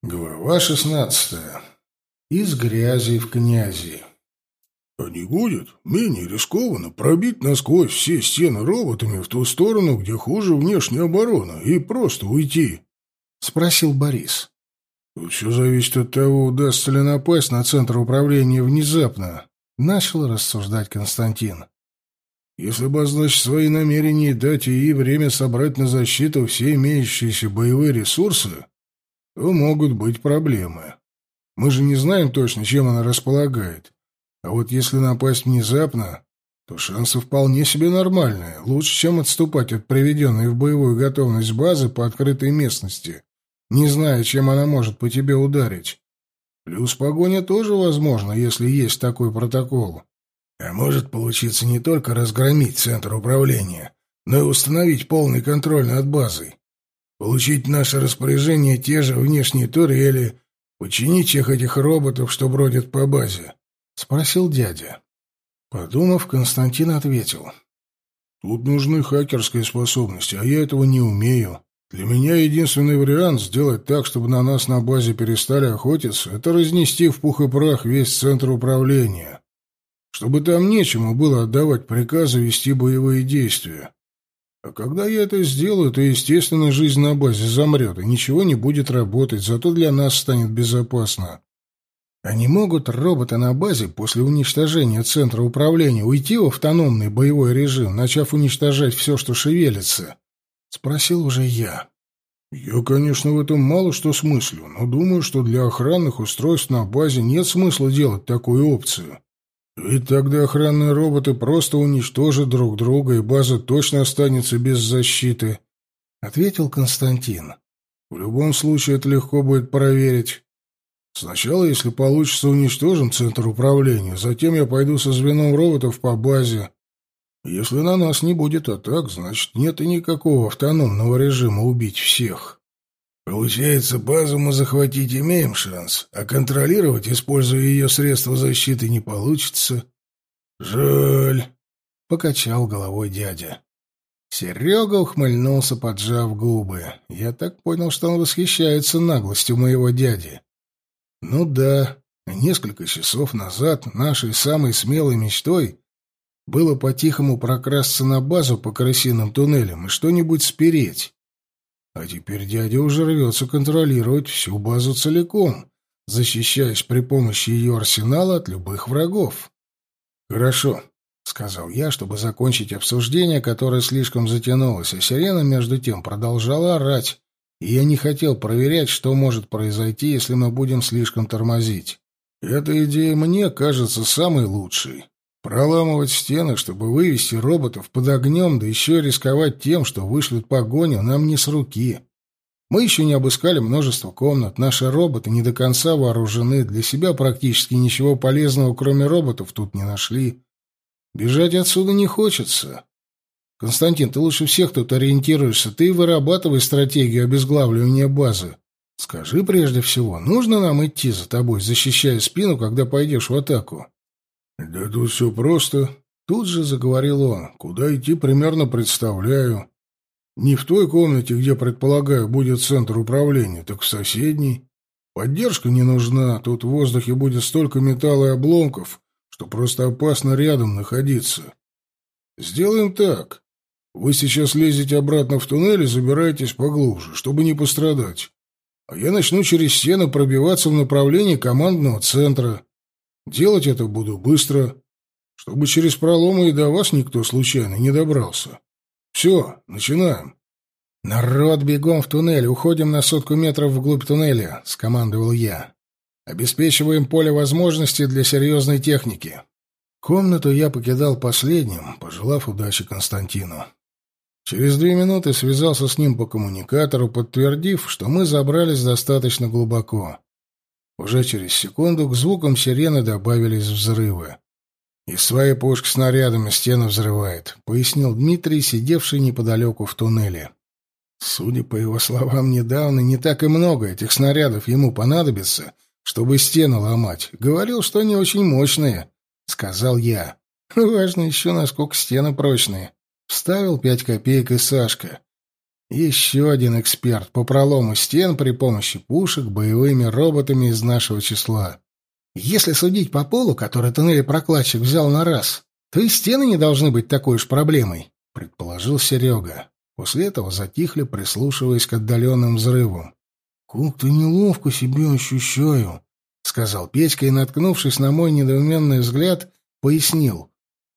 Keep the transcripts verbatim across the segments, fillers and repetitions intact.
Глава шестнадцатая. Из грязи в князи. А не будет менее рискованно пробить насквозь все стены роботами в ту сторону, где хуже внешняя оборона, и просто уйти? — спросил Борис. — Тут все зависит от того, удастся ли напасть на центр управления внезапно, — начал рассуждать Константин. Если обозначить свои намерения и дать ей время собрать на защиту все имеющиеся боевые ресурсы, то могут быть проблемы. Мы же не знаем точно, чем она располагает. А вот если напасть внезапно, то шансы вполне себе нормальные. Лучше, чем отступать от приведенной в боевую готовность базы по открытой местности, не зная, чем она может по тебе ударить. Плюс погоня тоже возможна, если есть такой протокол. А может получиться не только разгромить центр управления, но и установить полный контроль над базой. Получить в наше распоряжение те же внешние турели, починить всех этих роботов, что бродят по базе? — спросил дядя. Подумав, Константин ответил. — Тут нужны хакерские способности, а я этого не умею. Для меня единственный вариант сделать так, чтобы на нас на базе перестали охотиться, это разнести в пух и прах весь центр управления, чтобы там нечему было отдавать приказы вести боевые действия. А когда я это сделаю, то, естественно, жизнь на базе замрет, и ничего не будет работать, зато для нас станет безопасно. А не могут роботы на базе после уничтожения центра управления уйти в автономный боевой режим, начав уничтожать все, что шевелится? — спросил уже я. — Я, конечно, в этом мало что смыслю, но думаю, что для охранных устройств на базе нет смысла делать такую опцию. Ведь тогда охранные роботы просто уничтожат друг друга, и база точно останется без защиты, — ответил Константин. — В любом случае это легко будет проверить. Сначала, если получится, уничтожим центр управления, затем я пойду со звеном роботов по базе. Если на нас не будет атак, значит, нет и никакого автономного режима убить всех. Получается, базу мы захватить имеем шанс, а контролировать, используя ее средства защиты, не получится. Жаль, — покачал головой дядя. Серега ухмыльнулся, поджав губы. Я так понял, что он восхищается наглостью моего дяди. Ну да, несколько часов назад нашей самой смелой мечтой было по-тихому прокрасться на базу по крысиным туннелям и что-нибудь спереть. А теперь дядя уже рвется контролировать всю базу целиком, защищаясь при помощи ее арсенала от любых врагов. «Хорошо», — сказал я, чтобы закончить обсуждение, которое слишком затянулось, а сирена, между тем, продолжала орать, и я не хотел проверять, что может произойти, если мы будем слишком тормозить. Эта идея мне кажется самой лучшей. Проламывать стены, чтобы вывести роботов под огнем, да еще и рисковать тем, что вышлют погоню, нам не с руки. Мы еще не обыскали множество комнат, наши роботы не до конца вооружены, для себя практически ничего полезного, кроме роботов, тут не нашли. Бежать отсюда не хочется. Константин, ты лучше всех тут ориентируешься, ты вырабатывай стратегию обезглавливания базы. Скажи прежде всего, нужно нам идти за тобой, защищая спину, когда пойдешь в атаку? «Да тут все просто», — тут же заговорил он. «Куда идти, примерно представляю. Не в той комнате, где, предполагаю, будет центр управления, так в соседней. Поддержка не нужна, тут в воздухе будет столько металла и обломков, что просто опасно рядом находиться. Сделаем так. Вы сейчас лезете обратно в туннель и забираетесь поглубже, чтобы не пострадать. А я начну через стены пробиваться в направлении командного центра. Делать это буду быстро, чтобы через проломы и до вас никто случайно не добрался. Все, начинаем». «Народ, бегом в туннель, уходим на сотку метров вглубь туннеля», — скомандовал я. «Обеспечиваем поле возможностей для серьезной техники». Комнату я покидал последним, пожелав удачи Константину. Через две минуты связался с ним по коммуникатору, подтвердив, что мы забрались достаточно глубоко. Уже через секунду к звукам сирены добавились взрывы. «Из своей пушки снарядами стену взрывает», — пояснил Дмитрий, сидевший неподалеку в туннеле. Судя по его словам, недавно не так и много этих снарядов ему понадобится, чтобы стену ломать. Говорил, что они очень мощные, — сказал я. Важно еще, насколько стены прочные. Вставил пять копеек и Сашка. Еще один эксперт по пролому стен при помощи пушек боевыми роботами из нашего числа. Если судить по полу, который туннелепрокладчик взял на раз, то и стены не должны быть такой уж проблемой, предположил Серега. После этого затихли, прислушиваясь к отдаленным взрывам. «Как-то неловко себя ощущаю», — сказал Петька и, наткнувшись на мой недоуменный взгляд, пояснил.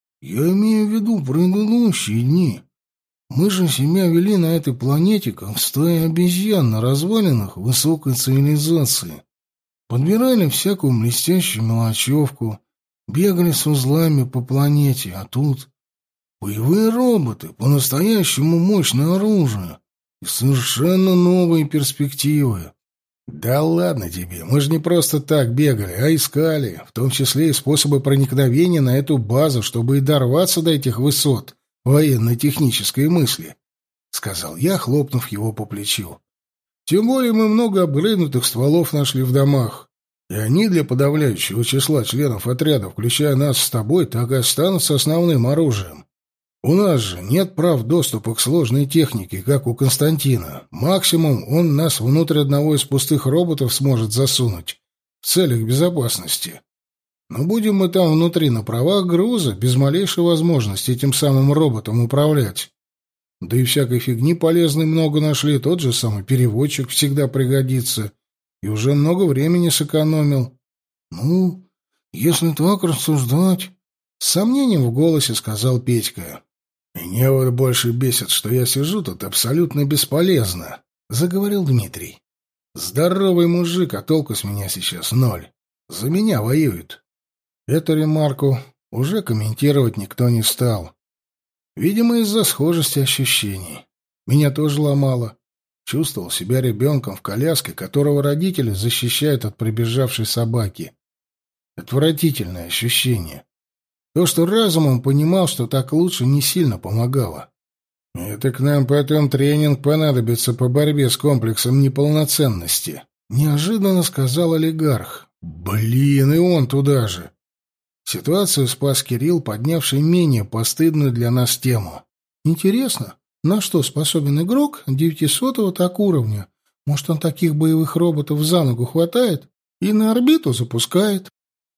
«Я имею в виду предыдущие дни. Мы же себя вели на этой планете, как стая обезьян на развалинах высокой цивилизации. Подбирали всякую блестящую мелочевку, бегали с узлами по планете, а тут боевые роботы, по-настоящему мощное оружие и совершенно новые перспективы». «Да ладно тебе, мы же не просто так бегали, а искали, в том числе и способы проникновения на эту базу, чтобы и дорваться до этих высот военно-технической мысли», — сказал я, хлопнув его по плечу. «Тем более мы много апгрейднутых стволов нашли в домах, и они для подавляющего числа членов отряда, включая нас с тобой, так и останутся основным оружием. У нас же нет прав доступа к сложной технике, как у Константина. Максимум он нас внутрь одного из пустых роботов сможет засунуть в целях безопасности. Но будем мы там внутри на правах груза, без малейшей возможности этим самым роботом управлять. Да и всякой фигни полезной много нашли, тот же самый переводчик всегда пригодится, и уже много времени сэкономил». «Ну, если так рассуждать», — с сомнением в голосе сказал Петька. «Меня вот больше бесит, что я сижу тут абсолютно бесполезно», — заговорил Дмитрий. «Здоровый мужик, а толку с меня сейчас ноль. За меня воюют». Эту ремарку уже комментировать никто не стал. Видимо, из-за схожести ощущений. Меня тоже ломало. Чувствовал себя ребенком в коляске, которого родители защищают от прибежавшей собаки. Отвратительное ощущение. То, что разумом понимал, что так лучше, не сильно помогало. «Это к нам потом тренинг понадобится по борьбе с комплексом неполноценности», — неожиданно сказал олигарх. «Блин, и он туда же». Ситуацию спас Кирилл, поднявший менее постыдную для нас тему. «Интересно, на что способен игрок девятисотого так уровня? Может, он таких боевых роботов за ногу хватает и на орбиту запускает?»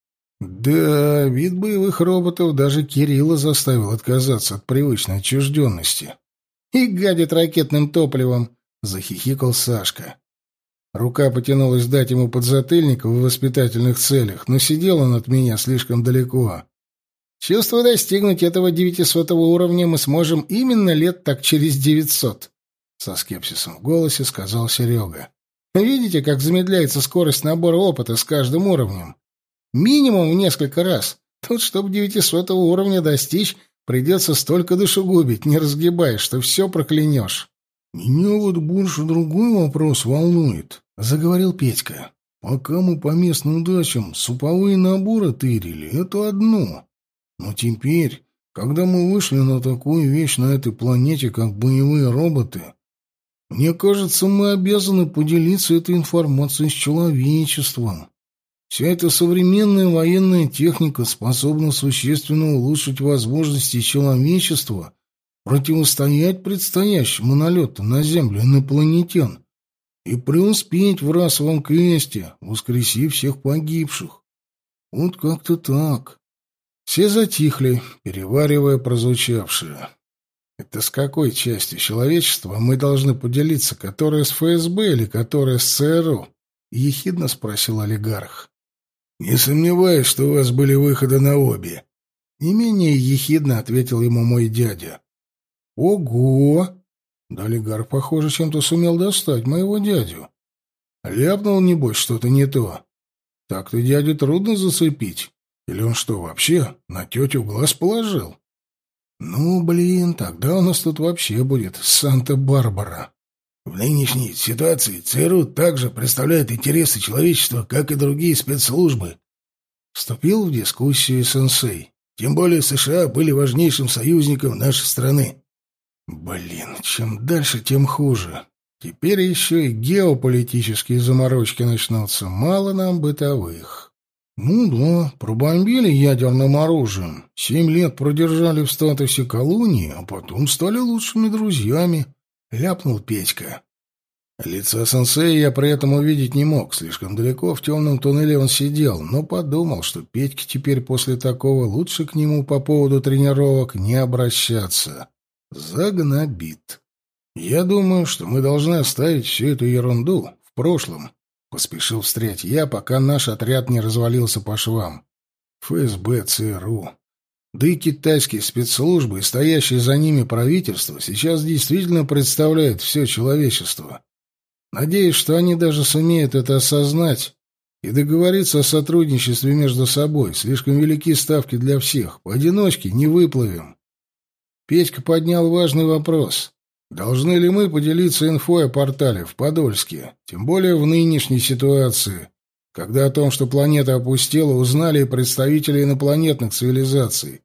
Да, вид боевых роботов даже Кирилла заставил отказаться от привычной отчужденности. «И гадит ракетным топливом», — захихикал Сашка. Рука потянулась дать ему подзатыльник в воспитательных целях, но сидел он от меня слишком далеко. «Чувствую, достигнуть этого девятисотого уровня мы сможем именно лет так через девятьсот», — со скепсисом в голосе сказал Серега. «Видите, как замедляется скорость набора опыта с каждым уровнем? Минимум в несколько раз. Тут, чтобы девятисотого уровня достичь, придется столько душегубить, не разгибаешь, что все проклянешь». «Меня вот больше другой вопрос волнует», — заговорил Петька. «Пока мы по местным дачам суповые наборы тырили, это одно. Но теперь, когда мы вышли на такую вещь на этой планете, как боевые роботы, мне кажется, мы обязаны поделиться этой информацией с человечеством. Вся эта современная военная техника способна существенно улучшить возможности человечества противостоять предстоящему налету на Землю инопланетян и преуспеть в расовом квесте, воскресив всех погибших. Вот как-то так». Все затихли, переваривая прозвучавшее. «Это с какой части человечества мы должны поделиться, которая с ФСБ или которая с ЦРУ?» — ехидно спросил олигарх. «Не сомневаюсь, что у вас были выходы на обе», — не менее ехидно ответил ему мой дядя. «Ого!» Да олигарх, похоже, чем-то сумел достать моего дядю. Ляпнул, небось, что-то не то. Так-то дядю трудно зацепить. Или он что, вообще на тетю глаз положил? Ну, блин, тогда у нас тут вообще будет Санта-Барбара. В нынешней ситуации ЦРУ также представляет интересы человечества, как и другие спецслужбы. Вступил в дискуссию сенсей. Тем более США были важнейшим союзником нашей страны. Блин, чем дальше, тем хуже. Теперь еще и геополитические заморочки начнутся. Мало нам бытовых. Ну да, пробомбили ядерным оружием. Семь лет продержали в статусе колонии, а потом стали лучшими друзьями. — ляпнул Петька. Лица сенсея я при этом увидеть не мог, слишком далеко в темном туннеле он сидел, но подумал, что Петьке теперь после такого лучше к нему по поводу тренировок не обращаться. Загнобит. «Я думаю, что мы должны оставить всю эту ерунду в прошлом», — поспешил встрять я, пока наш отряд не развалился по швам. ФСБ, ЦРУ, да и китайские спецслужбы и стоящие за ними правительство сейчас действительно представляют все человечество. Надеюсь, что они даже сумеют это осознать и договориться о сотрудничестве между собой. Слишком велики ставки для всех. Поодиночке не выплывем. Петька поднял важный вопрос. Должны ли мы поделиться инфой о портале в Подольске? Тем более в нынешней ситуации, когда о том, что планета опустела, узнали и представители инопланетных цивилизаций.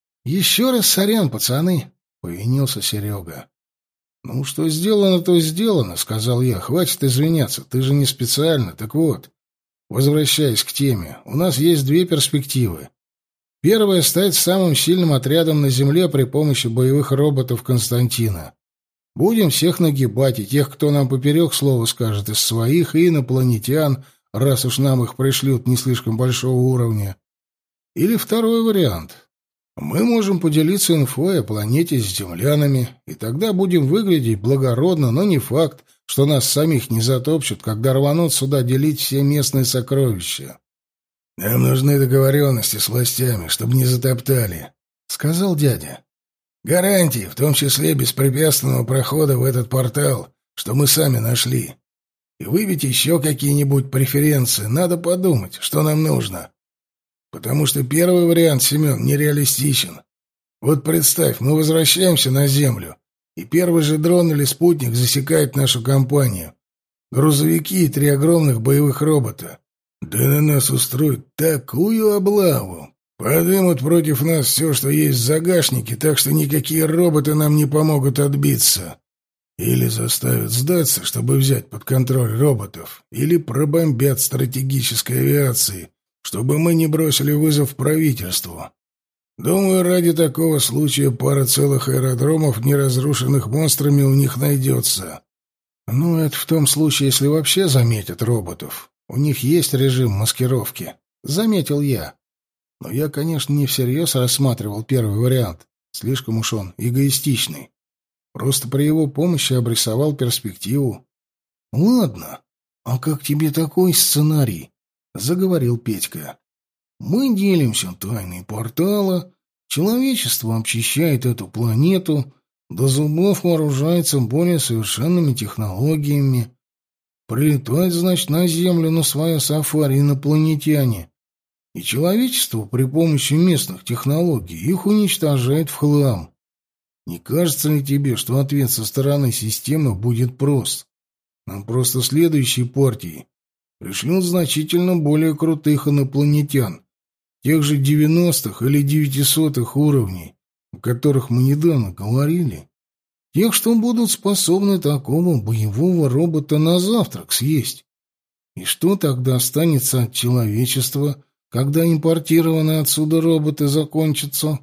«Еще раз сорян, пацаны», — повинился Серега. «Ну, что сделано, то сделано», — сказал я. «Хватит извиняться, ты же не специально. Так вот, возвращаясь к теме, у нас есть две перспективы. Первая — стать самым сильным отрядом на Земле при помощи боевых роботов Константина. Будем всех нагибать, и тех, кто нам поперек слова скажет, из своих и инопланетян, раз уж нам их пришлют не слишком большого уровня. Или второй вариант. Мы можем поделиться инфой о планете с землянами, и тогда будем выглядеть благородно, но не факт, что нас самих не затопчут, когда рванут сюда делить все местные сокровища. «Нам нужны договоренности с властями, чтобы не затоптали», — сказал дядя. «Гарантии, в том числе беспрепятственного прохода в этот портал, что мы сами нашли. И выбить еще какие-нибудь преференции, надо подумать, что нам нужно. Потому что первый вариант, Семен, нереалистичен. Вот представь, мы возвращаемся на Землю, и первый же дрон или спутник засекает нашу компанию. Грузовики и три огромных боевых робота. Да на нас устроят такую облаву. Подымут против нас все, что есть в загашнике, так что никакие роботы нам не помогут отбиться. Или заставят сдаться, чтобы взять под контроль роботов, или пробомбят стратегической авиацией, чтобы мы не бросили вызов правительству. Думаю, ради такого случая пара целых аэродромов, не разрушенных монстрами, у них найдется. Ну, это в том случае, если вообще заметят роботов. У них есть режим маскировки, — заметил я. Но я, конечно, не всерьез рассматривал первый вариант. Слишком уж он эгоистичный. Просто при его помощи обрисовал перспективу. — Ладно, а как тебе такой сценарий? — заговорил Петька. «Мы делимся тайной портала, человечество обчищает эту планету, до зубов вооружается более совершенными технологиями. Прилетают, значит, на Землю на свое сафари инопланетяне, и человечество при помощи местных технологий их уничтожает в хлам. Не кажется ли тебе, что ответ со стороны системы будет прост? Нам просто следующей партией пришлют значительно более крутых инопланетян, тех же девяностых или девятисотых уровней, о которых мы недавно говорили. Тех, что будут способны такого боевого робота на завтрак съесть. И что тогда останется от человечества, когда импортированные отсюда роботы закончатся?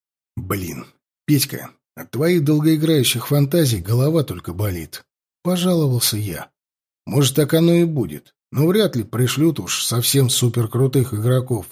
Блин, Петька, от твоих долгоиграющих фантазий голова только болит. Пожаловался я. Может, так оно и будет. Но вряд ли пришлют уж совсем суперкрутых игроков.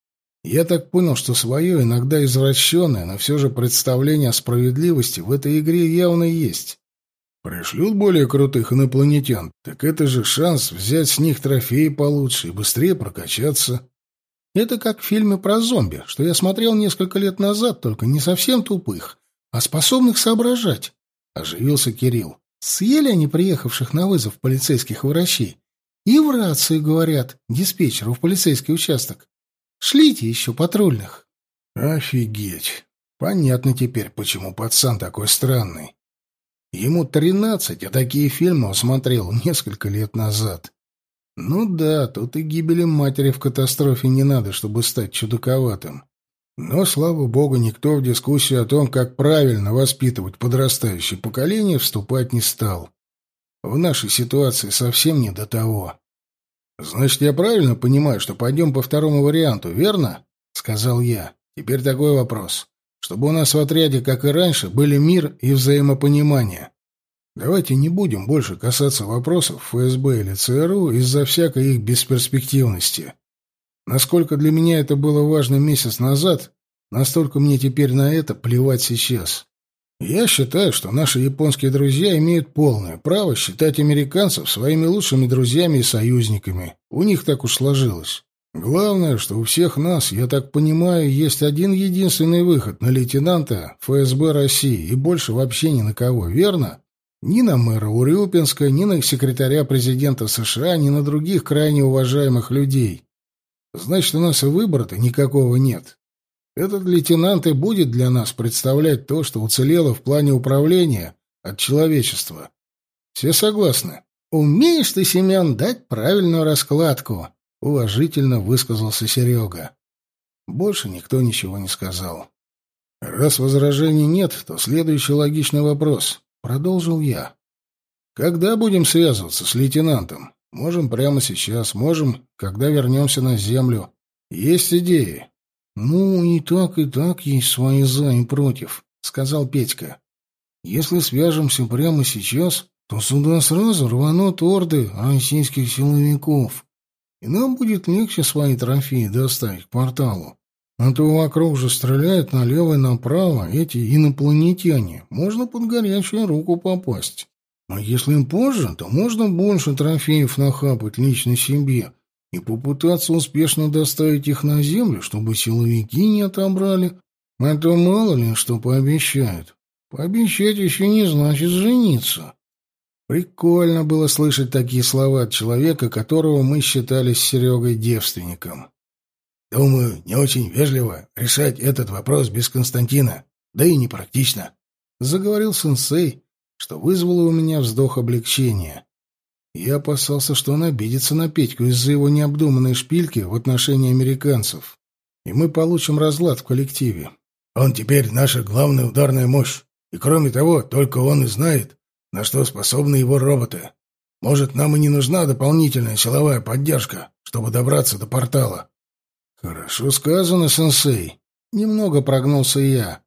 Я так понял, что свое, иногда извращенное, но все же представление о справедливости в этой игре явно есть. Пришлют более крутых инопланетян, так это же шанс взять с них трофеи получше и быстрее прокачаться. Это как в фильме про зомби, что я смотрел несколько лет назад, только не совсем тупых, а способных соображать. Оживился Кирилл. Съели они приехавших на вызов полицейских врачей. И в рацию говорят диспетчеру в полицейский участок: шлите еще патрульных. Офигеть. Понятно теперь, почему пацан такой странный. Ему тринадцать, а такие фильмы он смотрел несколько лет назад. Ну да, тут и гибели матери в катастрофе не надо, чтобы стать чудаковатым. Но, слава богу, никто в дискуссию о том, как правильно воспитывать подрастающее поколение, вступать не стал. В нашей ситуации совсем не до того. «Значит, я правильно понимаю, что пойдем по второму варианту, верно?» — сказал я. «Теперь такой вопрос. Чтобы у нас в отряде, как и раньше, были мир и взаимопонимание. Давайте не будем больше касаться вопросов ФСБ или ЦРУ из-за всякой их бесперспективности. Насколько для меня это было важно месяц назад, настолько мне теперь на это плевать сейчас. Я считаю, что наши японские друзья имеют полное право считать американцев своими лучшими друзьями и союзниками. У них так уж сложилось. Главное, что у всех нас, я так понимаю, есть один единственный выход на лейтенанта ФСБ России, и больше вообще ни на кого, верно? Ни на мэра Урюпинска, ни на секретаря президента США, ни на других крайне уважаемых людей. Значит, у нас и выбора-то никакого нет. Этот лейтенант и будет для нас представлять то, что уцелело в плане управления от человечества. Все согласны? «Умеешь ты, Семен, дать правильную раскладку», — уважительно высказался Серега. Больше никто ничего не сказал. «Раз возражений нет, то следующий логичный вопрос», — продолжил я. «Когда будем связываться с лейтенантом? Можем прямо сейчас, можем, когда вернемся на землю. Есть идеи?» «Ну, и так, и так есть свои «за» и «против», — сказал Петька. «Если свяжемся прямо сейчас, то сюда сразу рванут орды российских силовиков, и нам будет легче свои трофеи доставить к порталу. А то вокруг же стреляют налево и направо эти инопланетяне, можно под горячую руку попасть. А если позже, то можно больше трофеев нахапать лично себе и попытаться успешно доставить их на землю, чтобы силовики не отобрали. А то мало ли что пообещают. Пообещать еще не значит жениться». Прикольно было слышать такие слова от человека, которого мы считали с Серегой девственником. «Думаю, не очень вежливо решать этот вопрос без Константина, да и непрактично», — заговорил сенсей, что вызвало у меня вздох облегчения. Я опасался, что он обидится на Петьку из-за его необдуманной шпильки в отношении американцев, и мы получим разлад в коллективе. «Он теперь наша главная ударная мощь, и кроме того, только он и знает, на что способны его роботы. Может, нам и не нужна дополнительная силовая поддержка, чтобы добраться до портала». «Хорошо сказано, сенсей». Немного прогнулся я.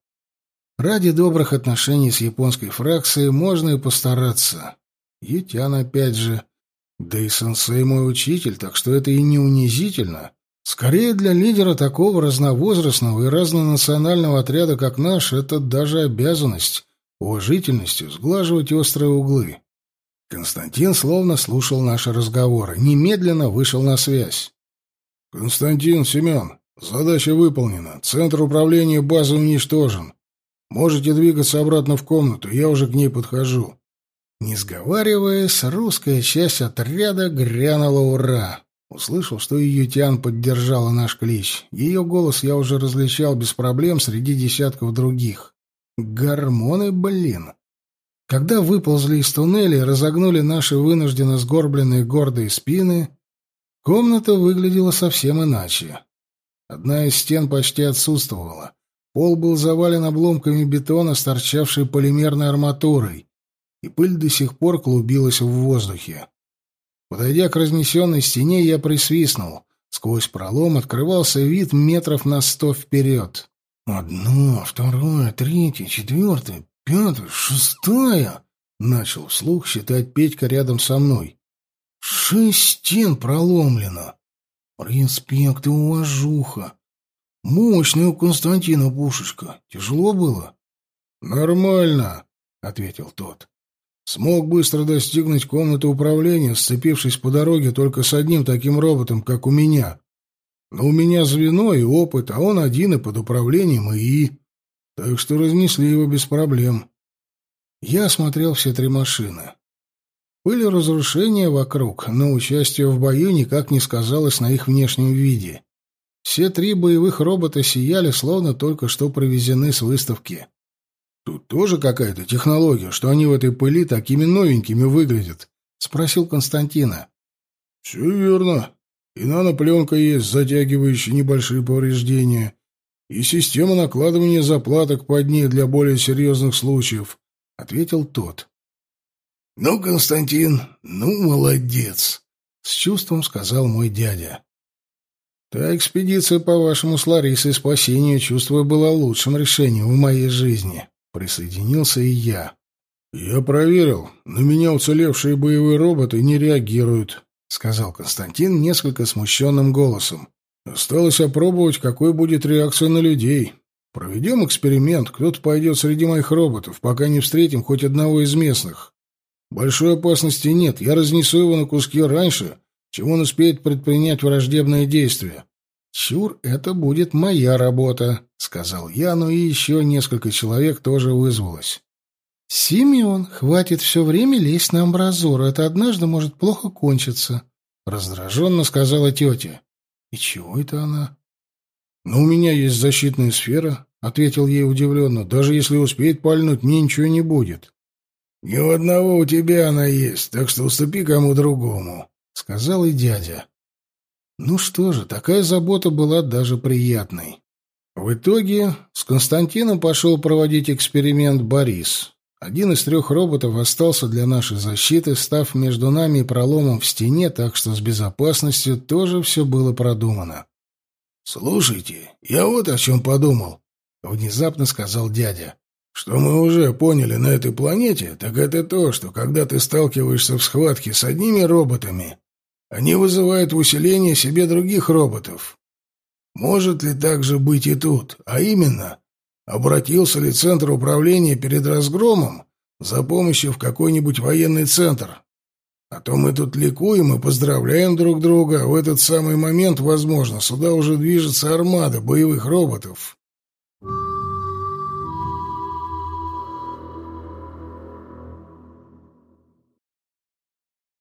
Ради добрых отношений с японской фракцией можно и постараться. Ютян опять же. Да и сенсей мой учитель, так что это и не унизительно. Скорее, для лидера такого разновозрастного и разнонационального отряда, как наш, это даже обязанность уважительностью сглаживать острые углы. Константин словно слушал наши разговоры, немедленно вышел на связь. «Константин, Семен, задача выполнена. Центр управления базы уничтожен. Можете двигаться обратно в комнату, я уже к ней подхожу». Не сговариваясь, русская часть отряда грянула «Ура!». Услышал, что и Ютян поддержала наш клич. Ее голос я уже различал без проблем среди десятков других. Гормоны, блин. Когда выползли из туннеля и разогнули наши вынужденно сгорбленные гордые спины, комната выглядела совсем иначе. Одна из стен почти отсутствовала. Пол был завален обломками бетона с торчавшей полимерной арматурой, и пыль до сих пор клубилась в воздухе. Подойдя к разнесенной стене, я присвистнул. Сквозь пролом открывался вид метров на сто вперед. «Одно, второе, третье, четвертое, пятое, шестое!» — начал вслух считать Петька рядом со мной. «Шесть стен проломлено! Респект и уважуха! Мощная у Константина пушечка. Тяжело было?» «Нормально», — ответил тот. «Смог быстро достигнуть комнаты управления, сцепившись по дороге только с одним таким роботом, как у меня. Но у меня звено и опыт, а он один и под управлением ИИ. Так что разнесли его без проблем». Я осмотрел все три машины. Были разрушения вокруг, но участие в бою никак не сказалось на их внешнем виде. Все три боевых робота сияли, словно только что привезены с выставки. «Тут тоже какая-то технология, что они в этой пыли такими новенькими выглядят?» — спросил Константина. «Все верно. И нанопленка есть, затягивающая небольшие повреждения, и система накладывания заплаток под ней для более серьезных случаев», — ответил тот. «Ну, Константин, ну, молодец», — с чувством сказал мой дядя. «Та экспедиция, по-вашему, с Ларисой спасению, чувствую, была лучшим решением в моей жизни», — присоединился и я. «Я проверил. На меня уцелевшие боевые роботы не реагируют», — сказал Константин несколько смущенным голосом. «Осталось опробовать, какой будет реакция на людей. Проведем эксперимент. Кто-то пойдет среди моих роботов, пока не встретим хоть одного из местных. Большой опасности нет. Я разнесу его на куски раньше, чем он успеет предпринять враждебное действие». «Чур, это будет моя работа», — сказал я, но и еще несколько человек тоже вызвалось. «Симеон, хватит все время лезть на амбразуру. Это однажды может плохо кончиться», — раздраженно сказала тетя. «И чего это она?» «Ну, у меня есть защитная сфера», — ответил ей удивленно. «Даже если успеет пальнуть, мне ничего не будет». «Ни у одного у тебя она есть, так что уступи кому другому», — сказал и дядя. Ну что же, такая забота была даже приятной. В итоге с Константином пошел проводить эксперимент Борис. Один из трех роботов остался для нашей защиты, став между нами и проломом в стене, так что с безопасностью тоже все было продумано. «Слушайте, я вот о чем подумал», — внезапно сказал дядя. «Что мы уже поняли на этой планете, так это то, что когда ты сталкиваешься в схватке с одними роботами, они вызывают в усиление себе других роботов. Может ли так же быть и тут? А именно, обратился ли Центр управления перед разгромом за помощью в какой-нибудь военный центр? А то мы тут ликуем и поздравляем друг друга, а в этот самый момент, возможно, сюда уже движется армада боевых роботов.